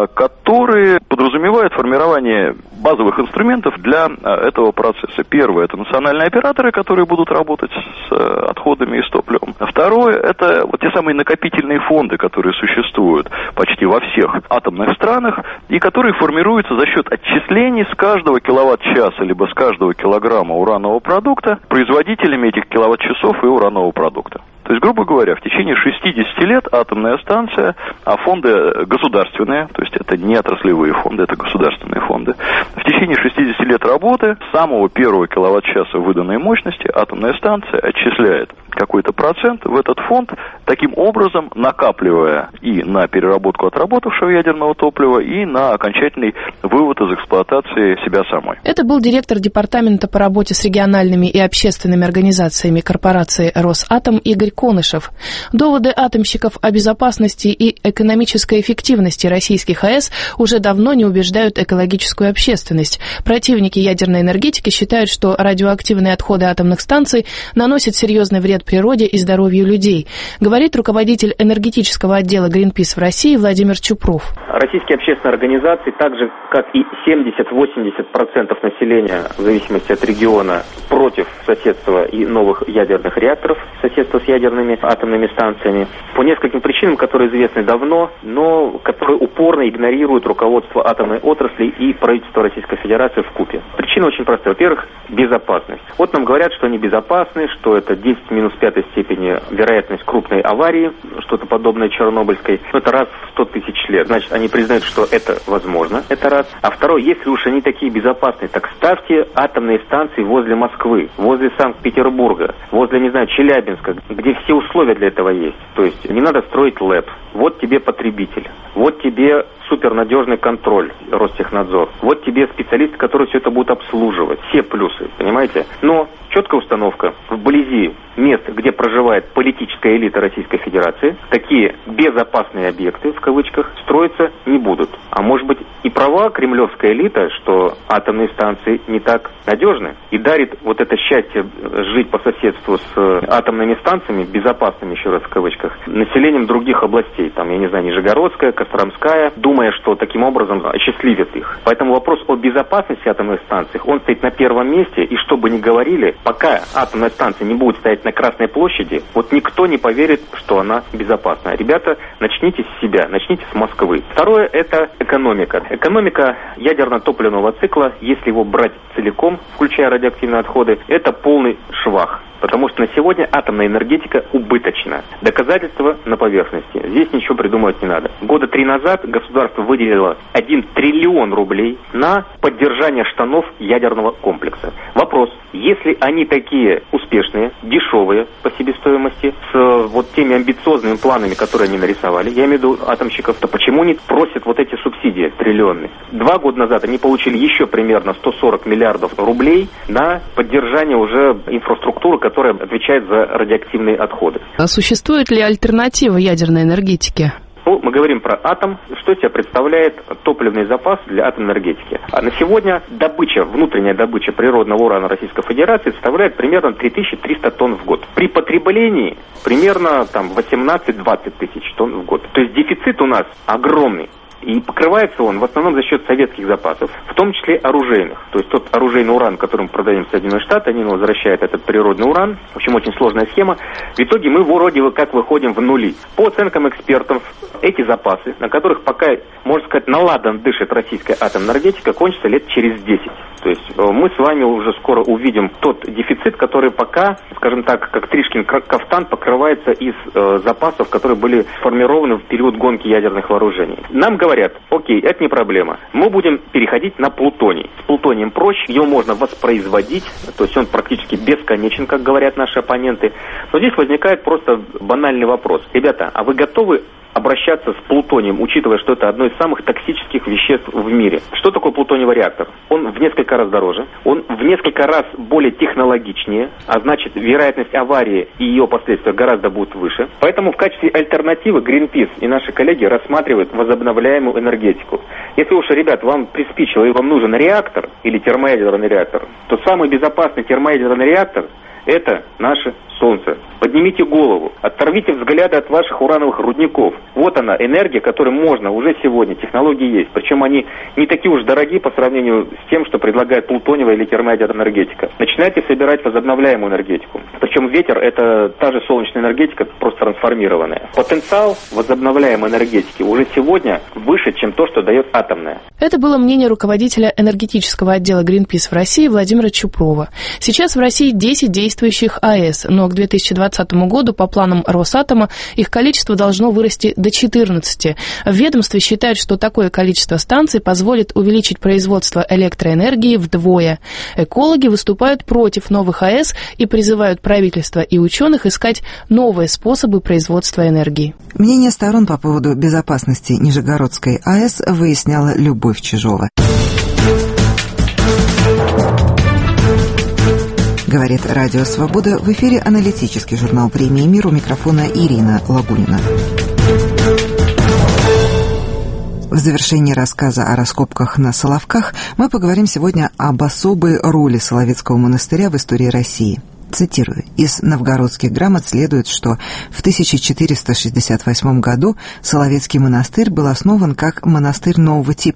которые подразумевают формирование базовых инструментов для этого процесса. Первое – это национальные операторы, которые будут работать с отходами и с топливом. Второе – это вот те самые накопительные фонды, которые существуют почти во всех атомных странах и которые формируются за счет отчислений с каждого киловатт-часа либо с каждого килограмма уранового продукта производителями этих киловатт-часов и уранового продукта. То есть, грубо говоря, в течение шестидесяти лет атомная станция, а фонды государственные, то есть это не отраслевые фонды, это государственные фонды, в течение шестидесяти лет работы с самого первого киловатт-часа выданной мощности атомная станция отчисляет какой-то процент в этот фонд, таким образом накапливая и на переработку отработавшего ядерного топлива, и на окончательный вывод из эксплуатации себя самой. Это был директор департамента по работе с региональными и общественными организациями корпорации «Росатом» Игорь Конышев. Доводы атомщиков о безопасности и экономической эффективности российских АЭС уже давно не убеждают экологическую общественность. Противники ядерной энергетики считают, что радиоактивные отходы атомных станций наносят серьезный вред природе и здоровью людей, говорит руководитель энергетического отдела Greenpeace в России Владимир Чупров. Российские общественные организации, так же как и семьдесят-восемьдесят процентов населения, в зависимости от региона, против соседства и новых ядерных реакторов, соседства с ядерными атомными станциями, по нескольким причинам, которые известны давно, но которые упорно игнорируют руководство атомной отрасли и правительство Российской Федерации вкупе. Причина очень простая. Во-первых, безопасность. Вот нам говорят, что они безопасны, что это десять минус минус пятой степени вероятность крупной аварии, что-то подобное Чернобыльской. Это раз в сто тысяч лет. Значит, они признают, что это возможно, это раз. А второе, если уж они такие безопасные, так ставьте атомные станции возле Москвы, возле Санкт-Петербурга, возле, не знаю, Челябинска, где все условия для этого есть. То есть не надо строить лэб. Вот тебе потребитель, вот тебе супернадежный контроль, Ростехнадзор, вот тебе специалисты, которые все это будут обслуживать. Все плюсы, понимаете? Но четкая установка вблизи мест, где проживает политическая элита Российской Федерации, такие безопасные объекты, в кавычках, строиться не будут. А может быть и права кремлевская элита, что атомные станции не так надежны и дарит вот это счастье жить по соседству с атомными станциями, безопасными, еще раз в кавычках, населением других областей, там, я не знаю, Нижегородская, Костромская, думая, что таким образом осчастливит их. Поэтому вопрос о безопасности атомных станций, он стоит на первом месте, и что бы ни говорили, пока атомная станция не будет стоять на Красной площади, вот никто не поверит, что она безопасна. Ребята, начните с себя, начните с Москвы. Второе – это экономика. Экономика ядерно-топливного цикла, если его брать целиком, включая радиоактивные отходы, это полный швах. Потому что на сегодня атомная энергетика убыточна. Доказательства на поверхности. Здесь ничего придумывать не надо. Года три назад государство выделило один триллион рублей на поддержание штанов ядерного комплекса. Вопрос, если они такие успешные, дешевые по себестоимости, с вот теми амбициозными планами, которые они нарисовали, я имею в виду атомщиков, то почему они просят вот эти субсидии триллионные? Два года назад они получили еще примерно сто сорок миллиардов рублей на поддержание уже инфраструктуры, которая отвечает за радиоактивные отходы. А существует ли альтернатива ядерной энергетике? Ну, мы говорим про атом. Что себя представляет топливный запас для атомной энергетики? А на сегодня добыча, внутренняя добыча природного урана Российской Федерации составляет примерно три тысячи триста тонн в год. При потреблении примерно там восемнадцать-двадцать тысяч тонн в год. То есть дефицит у нас огромный. И покрывается он в основном за счет советских запасов, в том числе оружейных. То есть тот оружейный уран, который мы продаем в Соединенные Штаты, они возвращают этот природный уран. В общем, очень сложная схема. В итоге мы вроде бы как выходим в нули. По оценкам экспертов, эти запасы, на которых пока, можно сказать, наладан дышит российская атомная энергетика, кончатся лет через десять. То есть мы с вами уже скоро увидим тот дефицит, который пока, скажем так, как Тришкин кафтан, покрывается из э, запасов, которые были сформированы в период гонки ядерных вооружений. Нам говорят, окей, это не проблема. Мы будем переходить на плутоний. С плутонием проще, его можно воспроизводить, то есть он практически бесконечен, как говорят наши оппоненты. Но здесь возникает просто банальный вопрос. Ребята, а вы готовы обращаться с плутонием, учитывая, что это одно из самых токсических веществ в мире? Что такое плутониевый реактор? Он в несколько раз дороже, он в несколько раз более технологичнее, а значит, вероятность аварии и ее последствия гораздо будет выше. Поэтому в качестве альтернативы Greenpeace и наши коллеги рассматривают возобновляемую энергетику. Если уж, ребят, вам приспичило и вам нужен реактор или термоядерный реактор, то самый безопасный термоядерный реактор – это наше Солнце. Поднимите голову, оторвите взгляды от ваших урановых рудников. Вот она, энергия, которую можно уже сегодня, технологии есть. Причем они не такие уж дорогие по сравнению с тем, что предлагает плутониевая или термоядерная энергетика. Начинайте собирать возобновляемую энергетику. Причем ветер – это та же солнечная энергетика, просто трансформированная. Потенциал возобновляемой энергетики уже сегодня выше, чем то, что дает атомная. Это было мнение руководителя энергетического отдела Greenpeace в России Владимира Чупрова. Сейчас в России десять действующих АЭС, но к две тысячи двадцатому году по планам Росатома их количество должно вырасти до четырнадцати. В ведомстве считают, что такое количество станций позволит увеличить производство электроэнергии вдвое. Экологи выступают против новых АЭС и призывают правительство и ученых искать новые способы производства энергии. Мнение сторон по поводу безопасности Нижегородской АЭС выясняла Любовь Чижова. Говорит Радио Свобода. В эфире аналитический журнал «Время и мир». У микрофона Ирина Лагунина. В завершении рассказа о раскопках на Соловках мы поговорим сегодня об особой роли Соловецкого монастыря в истории России. Цитирую. Из новгородских грамот следует, что в тысяча четыреста шестьдесят восьмом году Соловецкий монастырь был основан как монастырь нового типа,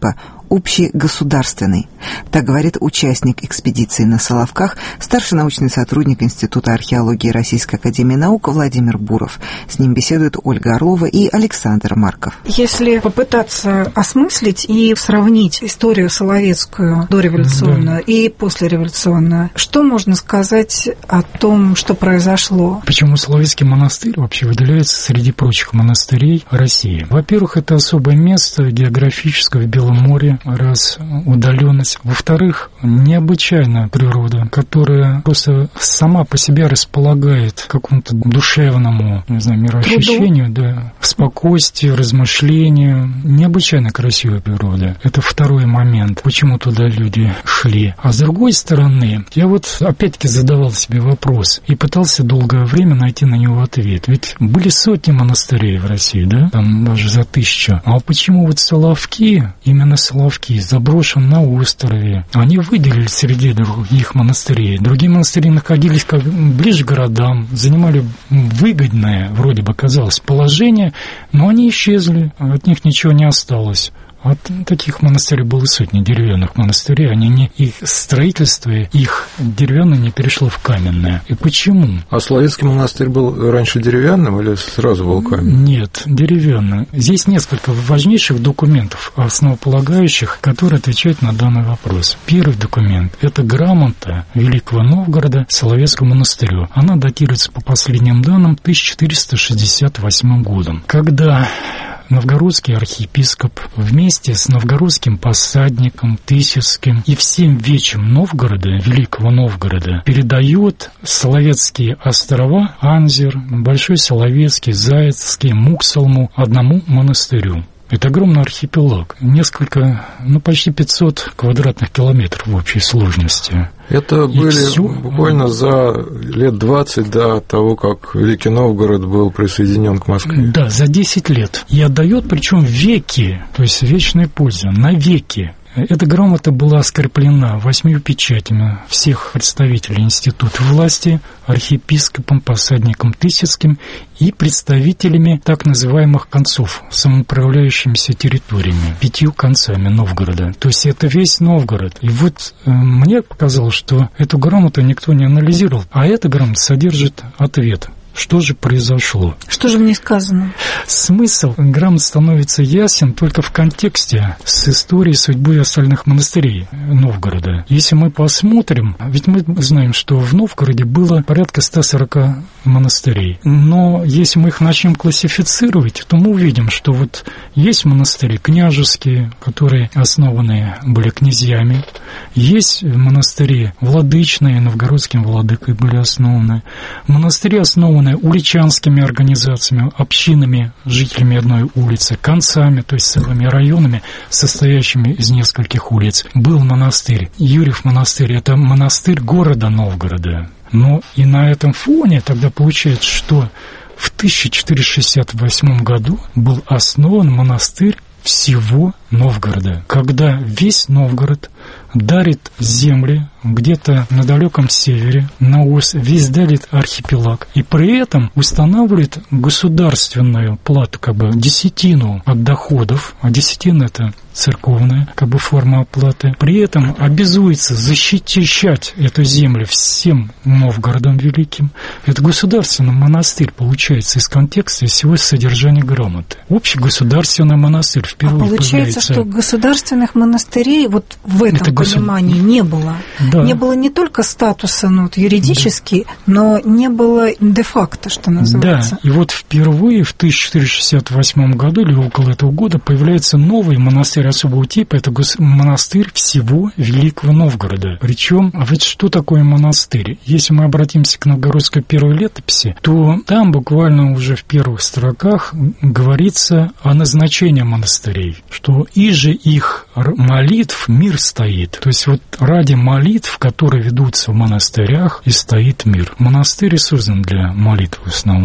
общегосударственный. Так говорит участник экспедиции на Соловках, старший научный сотрудник Института археологии Российской академии наук Владимир Буров. С ним беседуют Ольга Орлова и Александр Марков. Если попытаться осмыслить и сравнить историю соловецкую, дореволюционную, да, и послереволюционную, что можно сказать о том, что произошло? Почему Соловецкий монастырь вообще выделяется среди прочих монастырей России? Во-первых, это особое место географическое в Белом море, раз удаленность. Во-вторых, необычайная природа, которая просто сама по себе располагает к какому-то душевному, не знаю, мироощущению, да, спокойствию, размышлению. Необычайно красивая природа. Это второй момент, почему туда люди шли. А с другой стороны, я вот опять-таки задавал себе вопрос и пытался долгое время найти на него ответ. Ведь были сотни монастырей в России, да, там даже за тысячу. А почему вот Соловки, именно Соловки, заброшен на острове, они выделили среди других монастырей. Другие монастыри находились как ближе к городам, занимали выгодное, вроде бы казалось, положение, но они исчезли, от них ничего не осталось. От таких монастырей было сотни деревянных монастырей, они не, их строительство, их деревянное не перешло в каменное. И почему? А Соловецкий монастырь был раньше деревянным или сразу был каменным? Нет, деревянным. Здесь несколько важнейших документов, основополагающих, которые отвечают на данный вопрос. Первый документ – это грамота Великого Новгорода Соловецкому монастырю. Она датируется по последним данным тысяча четыреста шестьдесят восьмым годом, когда новгородский архиепископ вместе с новгородским посадником Тысяцким и всем вечем Новгорода, Великого Новгорода, передает Соловецкие острова, Анзер, Большой Соловецкий, Зайцкий, Муксалму одному монастырю. Это огромный архипелаг, несколько, ну почти пятьсот квадратных километров в общей сложности. Это и были все... буквально за лет двадцать до того, как Великий Новгород был присоединен к Москве. Да, за десять лет. И отдает, причем веки, то есть вечной пользы, навеки. Эта грамота была скреплена восьмью печатями всех представителей института власти, архиепископом, посадником Тысяцким и представителями так называемых концов, самоуправляющимися территориями, пятью концами Новгорода. То есть это весь Новгород. И вот э, мне показалось, что эту грамоту никто не анализировал, а эта грамота содержит ответ. Что же произошло? Что же в ней сказано? Смысл грамот становится ясен только в контексте с историей судьбы остальных монастырей Новгорода. Если мы посмотрим, ведь мы знаем, что в Новгороде было порядка ста сорока монастырей. Но если мы их начнем классифицировать, то мы увидим, что вот есть монастыри княжеские, которые основаны были князьями, есть монастыри владычные, новгородским владыкой были основаны, монастыри основаны уличанскими организациями, общинами, жителями одной улицы, концами, то есть целыми районами, состоящими из нескольких улиц. Был монастырь, Юрьев монастырь, это монастырь города Новгорода. Но и на этом фоне тогда получается, что в тысяча четыреста шестьдесят восьмом году был основан монастырь всего Новгорода, когда весь Новгород дарит земли где-то на далеком севере, на ос, весь дарит архипелаг, и при этом устанавливает государственную плату, как бы десятину от доходов, а десятина это церковная, как бы форма оплаты, при этом обязуется защищать эту землю всем Новгородом Великим. Это государственный монастырь получается из контекста и всего содержания грамоты. Общегосударственный монастырь впервые а получается, появляется. Что государственных монастырей вот в этом это понимании госу... не было. Да. Не было не только статуса ну, вот, юридически, да. но не было де-факто, что называется. Да, и вот впервые в тысяча четыреста шестьдесят восьмом году или около этого года появляется новый монастырь особого типа, это монастырь всего Великого Новгорода. Причем, а ведь что такое монастырь? Если мы обратимся к новгородской первой летописи, то там буквально уже в первых строках говорится о назначении монастырей, что иже их молитв мир стоит. То есть вот ради молитв, которые ведутся в монастырях, и стоит мир. Монастырь создан для молитв в основном.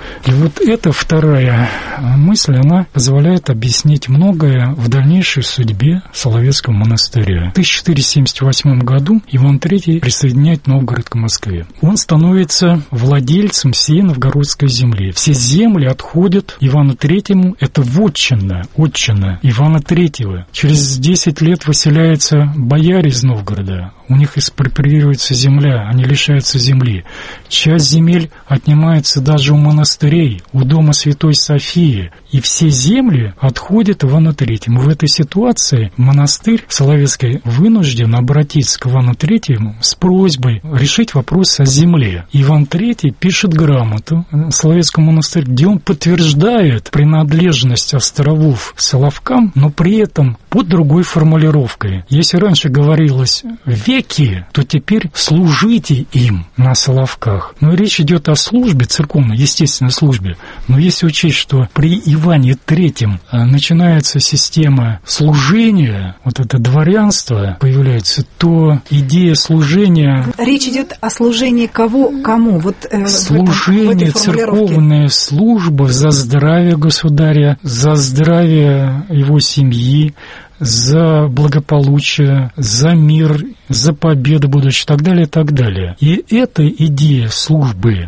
И вот эта вторая мысль, она позволяет объяснить многое в дальнейшей судьбе Соловецкого монастыря. В тысяча четыреста семьдесят восьмом году Иван Третий присоединяет Новгород к Москве. Он становится владельцем всей новгородской земли. Все земли отходят Ивану Третьему, это вотчина, отчина Ивана Третьего. Через десять лет выселяются бояре из Новгорода. У них экспроприируется земля, они лишаются земли. Часть земель отнимается даже у монастырей, у дома Святой Софии. И все земли отходят Ивану Третьему. В этой ситуации монастырь Соловецкий вынужден обратиться к Ивану Третьему с просьбой решить вопрос о земле. Иван Третий пишет грамоту Соловецкому монастырю, где он подтверждает принадлежность островов Соловкам, но при этом под другой формулировкой. Если раньше говорилось «веки», то теперь «служите им» на Соловках. Но речь идет о службе, церковной, естественной службе. Но если учесть, что при Иване Третьем начинается система служения, вот это дворянство появляется, то идея служения... Речь идет о служении кого, кому? Вот, э, служение, в этом, в церковная служба за здравие государя, за здравие его семьи, за благополучие, за мир, за победу будущую, и так далее, и так далее. И эта идея службы,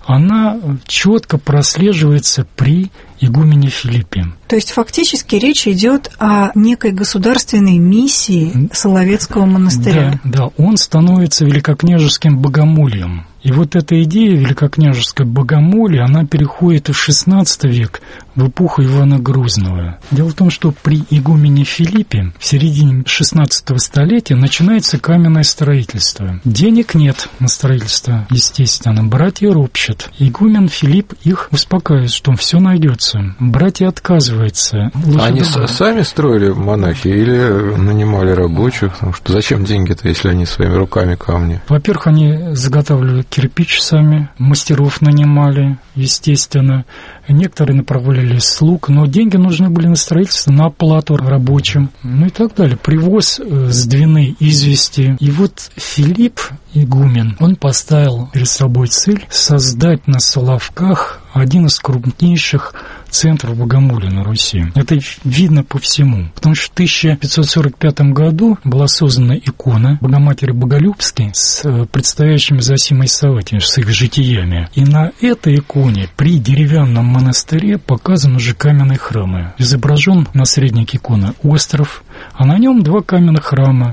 она четко прослеживается при игумене Филиппе. То есть фактически речь идет о некой государственной миссии Соловецкого монастыря. Да, да, он становится великокняжеским богомольем. И вот эта идея великокняжеского богомолия, она переходит в шестнадцатый век, в эпоху Ивана Грозного. Дело в том, что при игумене Филиппе в середине шестнадцатого столетия начинается каменное строительство. Денег нет на строительство, естественно. Братья ропщат. Игумен Филипп их успокаивает, что все найдется. Братья отказываются. Они с- сами строили монахи или нанимали рабочих? Потому что зачем деньги-то, если они своими руками камни? Во-первых, они заготавливали кирпич сами, мастеров нанимали, естественно. Некоторые направляли слуг, но деньги нужны были на строительство, на оплату рабочим, ну и так далее. Привоз с Двины извести. И вот Филипп, игумен, он поставил перед собой цель создать на Соловках один из крупнейших центров богомолия на Руси. Это видно по всему. Потому что в тысяча пятьсот сорок пятом году была создана икона Богоматери Боголюбской с предстоящими Зосимой Савватией, с их житиями. И на этой иконе при деревянном монастыре показан уже каменный храм. Изображен на среднике иконы остров, а на нем два каменных храма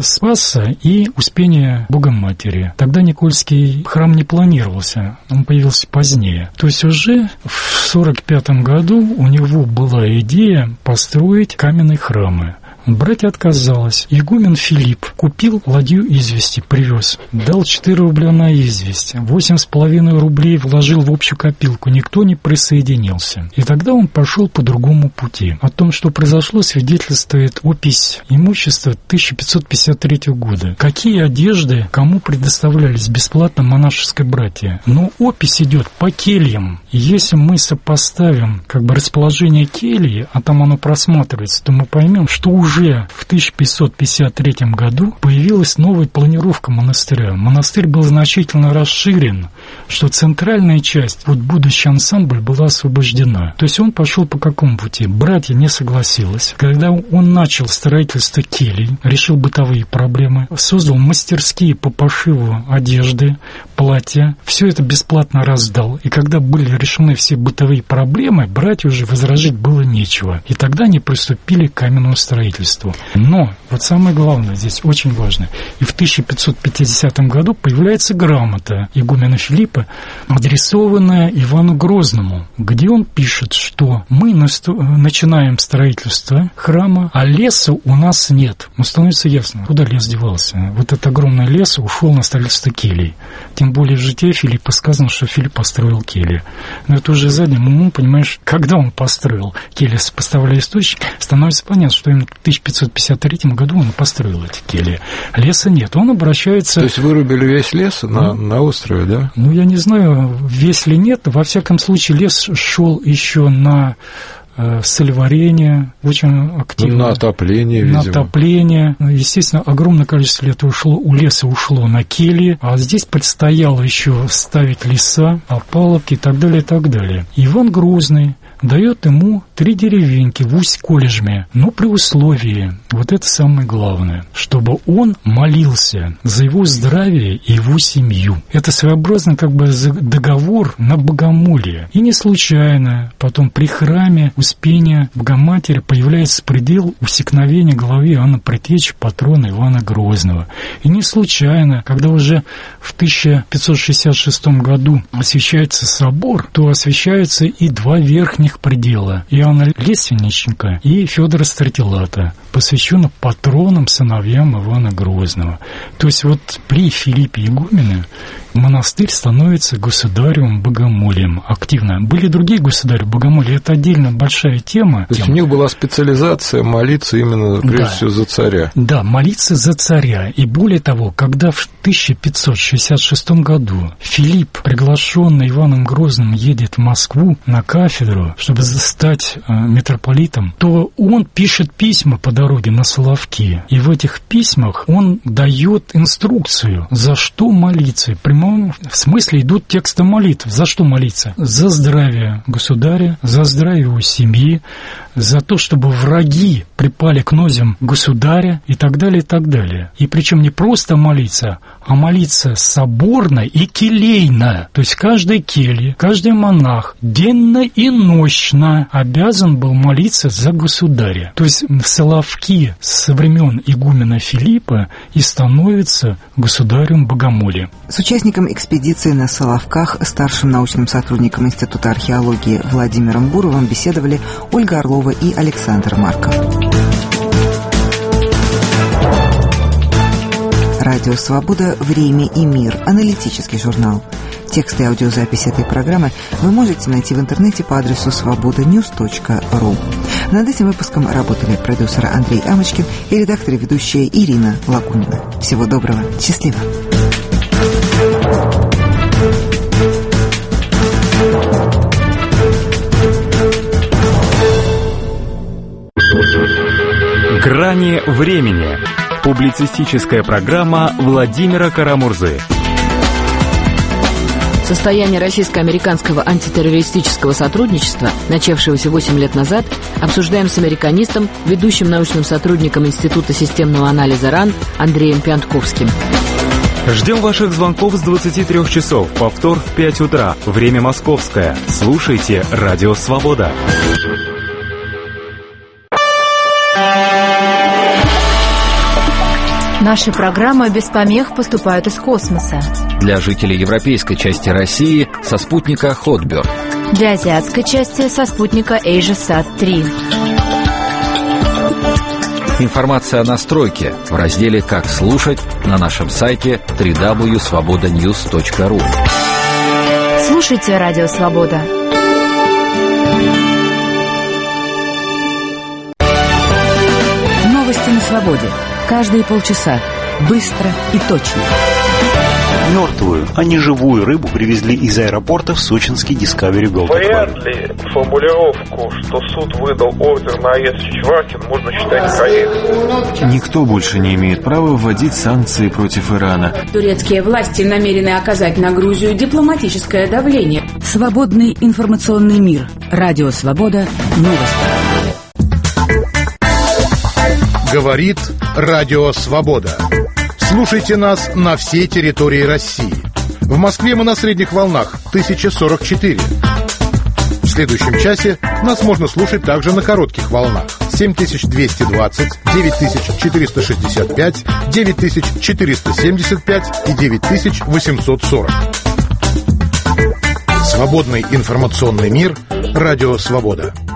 Спаса и Успения Богоматери. Тогда Никольский храм не планировался, он появился позднее. То есть уже в сорок пятом году у него была идея построить каменные храмы. Братья отказалось. Игумен Филипп купил ладью извести, привез. Дал четыре рубля на известь. Восемь с половиной рублей вложил в общую копилку. Никто не присоединился. И тогда он пошел по другому пути. О том, что произошло, свидетельствует опись имущества тысяча пятьсот пятьдесят третьего года. Какие одежды кому предоставлялись бесплатно монашеской братья? Но опись идет по кельям. И если мы сопоставим как бы расположение кельи, а там оно просматривается, то мы поймем, что уже в тысяча пятьсот пятьдесят третьем году появилась новая планировка монастыря. Монастырь был значительно расширен, что центральная часть, вот будущий ансамбль, была освобождена. То есть он пошел по какому пути? Братья не согласились. Когда он начал строительство келий, решил бытовые проблемы, создал мастерские по пошиву одежды, платья, все это бесплатно раздал. И когда были решены все бытовые проблемы, братья уже возражить было нечего. И тогда они приступили к каменному строительству. Но, вот самое главное здесь, очень важно, и в тысяча пятьсот пятидесятом году появляется грамота игумена Филиппа, адресованная Ивану Грозному, где он пишет, что мы начинаем строительство храма, а леса у нас нет. Ну, становится ясно, куда лес девался. Вот этот огромный лес ушел на строительство келий. Тем более в житии Филиппа сказано, что Филипп построил кельи. Но это уже задним умом, понимаешь, когда он построил кельи, сопоставляя источник, становится понятно, что именно в тысяча пятьсот пятьдесят третьем году он построил эти кельи. Леса нет, он обращается... То есть вырубили весь лес на, ну, на острове, да? Ну, я не знаю, весь ли нет, во всяком случае лес шел еще на э, сольварение, очень активно. На отопление, На видимо. отопление. Естественно, огромное количество лет ушло, у леса ушло на кельи, а здесь предстояло еще ставить леса, опалубки и так далее, и так далее. Иван Грозный дает ему три деревеньки в Усть-Колежме, но при условии, вот это самое главное, чтобы он молился за его здравие и его семью. Это своеобразно как бы договор на богомолье. И не случайно потом при храме Успения Богоматери появляется предел усекновения головы Иоанна Предтечи, патрона Ивана Грозного. И не случайно, когда уже в тысяча пятьсот шестьдесят шестом году освящается собор, то освящаются и два верхних предела Иоанна Лиственниченко и Федора Стратилата, посвященных патронам, сыновьям Ивана Грозного. То есть вот при Филиппе Игумене монастырь становится государевым богомольем активно. Были другие государи богомолья, это отдельно большая тема. То есть тема. У них была специализация молиться именно, прежде да. всего, за царя. Да, молиться за царя. И более того, когда в тысяча пятьсот шестьдесят шестом году Филипп, приглашенный Иваном Грозным, едет в Москву на кафедру, чтобы стать э, митрополитом, то он пишет письма по дороге на Соловки. И в этих письмах он дает инструкцию, за что молиться. В прямом смысле идут тексты молитв. За что молиться? За здравие государя, за здравие его семьи, за то, чтобы враги припали к нозям государя и так далее, и так далее. И причем не просто молиться, а молиться соборно и келейно. То есть каждой келье, каждый монах денно и нощно обязан был молиться за государя. То есть в Соловки со времен игумена Филиппа и становится государем богомолья. С участником экспедиции на Соловках, старшим научным сотрудником Института археологии Владимиром Буровым беседовали Ольга Орлова и Александр Марков. Радио «Свобода. Время и мир». Аналитический журнал. Тексты и аудиозапись этой программы вы можете найти в интернете по адресу свобода ньюс точка ру. Над этим выпуском работали продюсер Андрей Амочкин и редактор и ведущая Ирина Лагунина. Всего доброго. Счастливо. «Грани времени». Публицистическая программа Владимира Карамурзы. Состояние российско-американского антитеррористического сотрудничества, начавшегося восемь лет назад, обсуждаем с американистом, ведущим научным сотрудником Института системного анализа РАН Андреем Пьянтковским. Ждем ваших звонков с двадцати трёх часов. Повтор в пять утра. Время московское. Слушайте «Радио Свобода». Наши программы без помех поступают из космоса. Для жителей европейской части России со спутника Хотберг. Для азиатской части со спутника AsiaSat три. Информация о настройке в разделе «Как слушать» на нашем сайте дабл ю дабл ю дабл ю точка свобода ньюс точка ру. Слушайте «Радио Свобода». Новости на свободе. Каждые полчаса. Быстро и точно. Мертвую, а не живую рыбу привезли из аэропорта в сочинский Discovery Gold. Вряд ли формулировку, что суд выдал ордер на арест Чичваркин, можно считать некорректной. Никто больше не имеет права вводить санкции против Ирана. Турецкие власти намерены оказать на Грузию дипломатическое давление. Свободный информационный мир. Радио Свобода. Новости. Говорит Радио Свобода. Слушайте нас на всей территории России. В Москве мы на средних волнах тысяча сорок четыре. В следующем часе нас можно слушать также на коротких волнах семь тысяч двести двадцать, девять тысяч четыреста шестьдесят пять, девять тысяч четыреста семьдесят пять и девять тысяч восемьсот сорок. Свободный информационный мир. Радио Свобода.